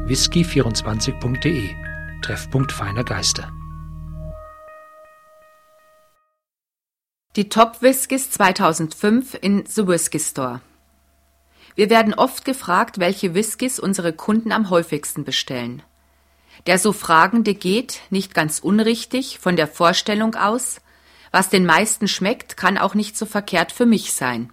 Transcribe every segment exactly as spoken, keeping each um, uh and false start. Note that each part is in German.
whisky vierundzwanzig punkt de, Treffpunkt feiner Geister. Die Top-Whiskys zweitausendfünf in The Whisky Store. Wir werden oft gefragt, welche Whiskys unsere Kunden am häufigsten bestellen. Der so Fragende geht, nicht ganz unrichtig, von der Vorstellung aus, was den meisten schmeckt, kann auch nicht so verkehrt für mich sein.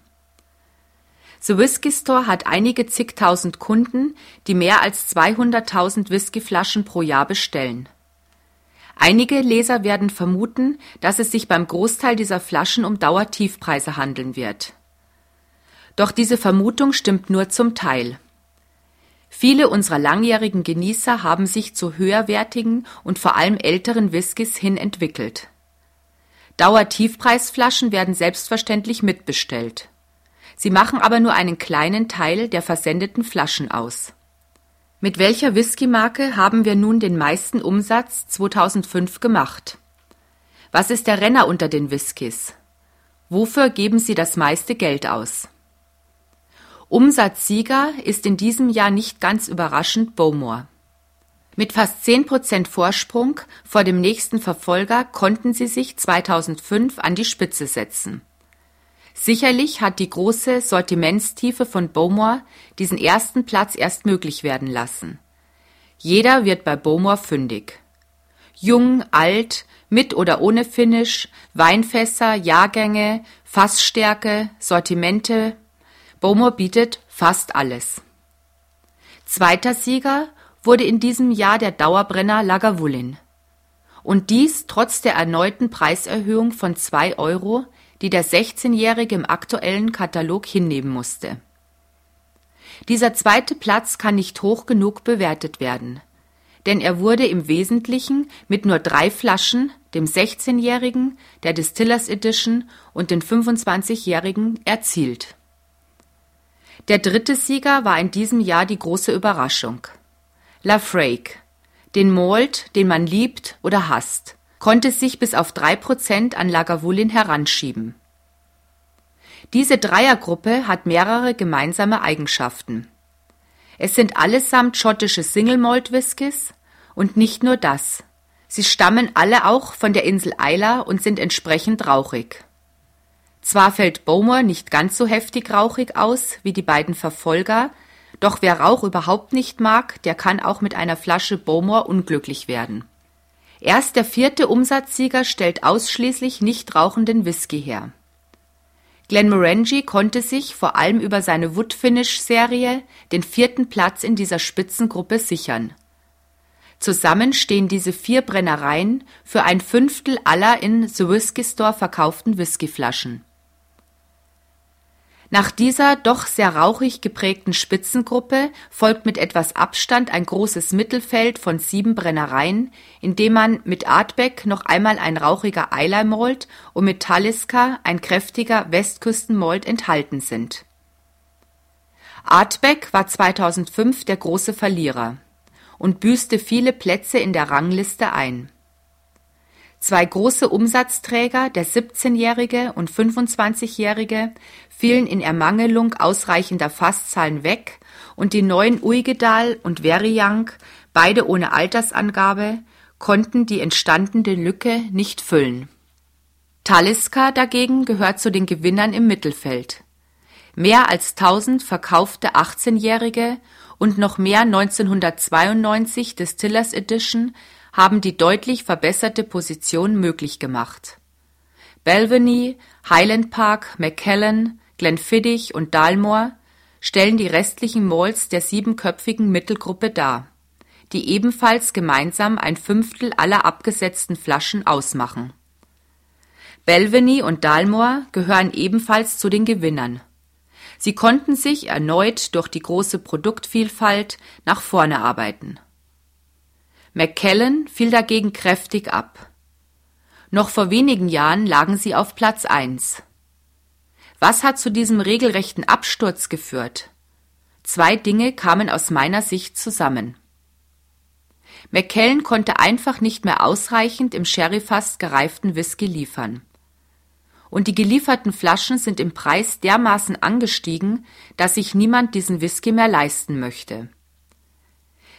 The Whisky Store hat einige zigtausend Kunden, die mehr als zweihunderttausend Whiskyflaschen pro Jahr bestellen. Einige Leser werden vermuten, dass es sich beim Großteil dieser Flaschen um Dauertiefpreise handeln wird. Doch diese Vermutung stimmt nur zum Teil. Viele unserer langjährigen Genießer haben sich zu höherwertigen und vor allem älteren Whiskys hin entwickelt. Dauertiefpreisflaschen werden selbstverständlich mitbestellt. Sie machen aber nur einen kleinen Teil der versendeten Flaschen aus. Mit welcher Whiskymarke haben wir nun den meisten Umsatz zweitausendfünf gemacht? Was ist der Renner unter den Whiskys? Wofür geben Sie das meiste Geld aus? Umsatzsieger ist in diesem Jahr nicht ganz überraschend Bowmore. Mit fast zehn Prozent Vorsprung vor dem nächsten Verfolger konnten sie sich zweitausendfünf an die Spitze setzen. Sicherlich hat die große Sortimentstiefe von Bowmore diesen ersten Platz erst möglich werden lassen. Jeder wird bei Bowmore fündig. Jung, alt, mit oder ohne Finish, Weinfässer, Jahrgänge, Fassstärke, Sortimente. Bowmore bietet fast alles. Zweiter Sieger wurde in diesem Jahr der Dauerbrenner Lagavulin. Und dies trotz der erneuten Preiserhöhung von zwei Euro, die der sechzehnjährige im aktuellen Katalog hinnehmen musste. Dieser zweite Platz kann nicht hoch genug bewertet werden, denn er wurde im Wesentlichen mit nur drei Flaschen, dem sechzehnjährigen, der Distillers Edition und den fünfundzwanzigjährigen, erzielt. Der dritte Sieger war in diesem Jahr die große Überraschung. Laphroaig, den Malt, den man liebt oder hasst, konnte sich bis auf drei Prozent an Lagavulin heranschieben. Diese Dreiergruppe hat mehrere gemeinsame Eigenschaften. Es sind allesamt schottische Single-Malt-Whiskys und nicht nur das. Sie stammen alle auch von der Insel Islay und sind entsprechend rauchig. Zwar fällt Bowmore nicht ganz so heftig rauchig aus wie die beiden Verfolger, doch wer Rauch überhaupt nicht mag, der kann auch mit einer Flasche Bowmore unglücklich werden. Erst der vierte Umsatzsieger stellt ausschließlich nicht rauchenden Whisky her. Glenmorangie konnte sich vor allem über seine Wood-Finish-Serie den vierten Platz in dieser Spitzengruppe sichern. Zusammen stehen diese vier Brennereien für ein Fünftel aller in The Whisky Store verkauften Whiskyflaschen. Nach dieser doch sehr rauchig geprägten Spitzengruppe folgt mit etwas Abstand ein großes Mittelfeld von sieben Brennereien, in dem man mit Ardbeg noch einmal ein rauchiger Islay Malt und mit Talisker ein kräftiger Westküsten Malt enthalten sind. Ardbeg war zweitausendfünf der große Verlierer und büßte viele Plätze in der Rangliste ein. Zwei große Umsatzträger, der siebzehnjährige und fünfundzwanzigjährige, fielen in Ermangelung ausreichender Fasszahlen weg und die neuen Uigedal und Verjang, beide ohne Altersangabe, konnten die entstandene Lücke nicht füllen. Talisker dagegen gehört zu den Gewinnern im Mittelfeld. Mehr als tausend verkaufte achtzehnjährige und noch mehr neunzehnhundertzweiundneunzig Distillers Edition haben die deutlich verbesserte Position möglich gemacht. Balvenie, Highland Park, Macallan, Glenfiddich und Dalmore stellen die restlichen Malts der siebenköpfigen Mittelgruppe dar, die ebenfalls gemeinsam ein Fünftel aller abgesetzten Flaschen ausmachen. Balvenie und Dalmore gehören ebenfalls zu den Gewinnern. Sie konnten sich erneut durch die große Produktvielfalt nach vorne arbeiten. Macallan fiel dagegen kräftig ab. Noch vor wenigen Jahren lagen sie auf Platz eins. Was hat zu diesem regelrechten Absturz geführt? Zwei Dinge kamen aus meiner Sicht zusammen. Macallan konnte einfach nicht mehr ausreichend im Sherryfass gereiften Whisky liefern. Und die gelieferten Flaschen sind im Preis dermaßen angestiegen, dass sich niemand diesen Whisky mehr leisten möchte.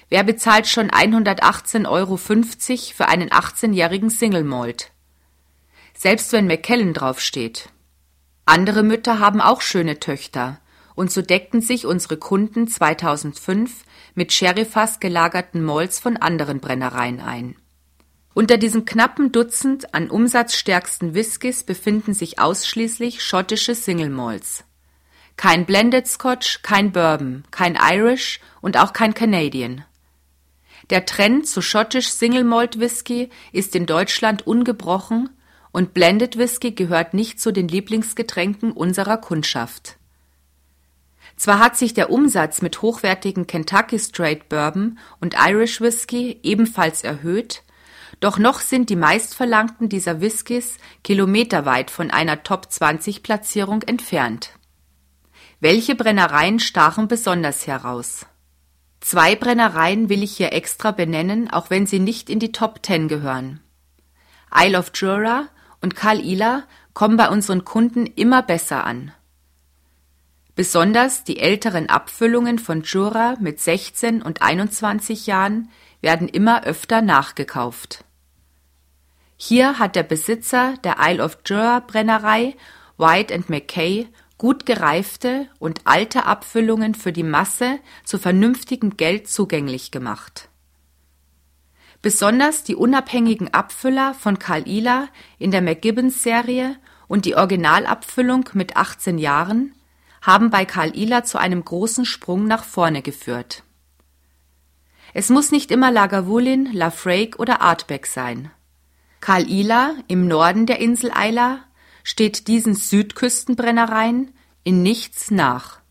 Wer bezahlt schon hundertachtzehn Euro fünfzig für einen achtzehnjährigen Single Malt? Selbst wenn Macallan draufsteht. Andere Mütter haben auch schöne Töchter, und so deckten sich unsere Kunden zweitausendfünf mit Sherryfass gelagerten Malts von anderen Brennereien ein. Unter diesem knappen Dutzend an umsatzstärksten Whiskys befinden sich ausschließlich schottische Single Malts. Kein Blended Scotch, kein Bourbon, kein Irish und auch kein Canadian. Der Trend zu schottisch Single Malt Whisky ist in Deutschland ungebrochen und Blended Whisky gehört nicht zu den Lieblingsgetränken unserer Kundschaft. Zwar hat sich der Umsatz mit hochwertigen Kentucky Straight Bourbon und Irish Whisky ebenfalls erhöht, doch noch sind die meistverlangten dieser Whiskys kilometerweit von einer Top zwanzig Platzierung entfernt. Welche Brennereien stachen besonders heraus? Zwei Brennereien will ich hier extra benennen, auch wenn sie nicht in die Top zehn gehören. Isle of Jura und Caol Ila kommen bei unseren Kunden immer besser an. Besonders die älteren Abfüllungen von Jura mit sechzehn und einundzwanzig Jahren werden immer öfter nachgekauft. Hier hat der Besitzer der Isle of Jura Brennerei, White and Mackay, gut gereifte und alte Abfüllungen für die Masse zu vernünftigem Geld zugänglich gemacht. Besonders die unabhängigen Abfüller von Caol Ila in der McGibbon-Serie und die Originalabfüllung mit achtzehn Jahren haben bei Caol Ila zu einem großen Sprung nach vorne geführt. Es muss nicht immer Lagavulin, Lafroig oder Ardbeg sein. Caol Ila im Norden der Insel Islay steht diesen Südküstenbrennereien in nichts nach.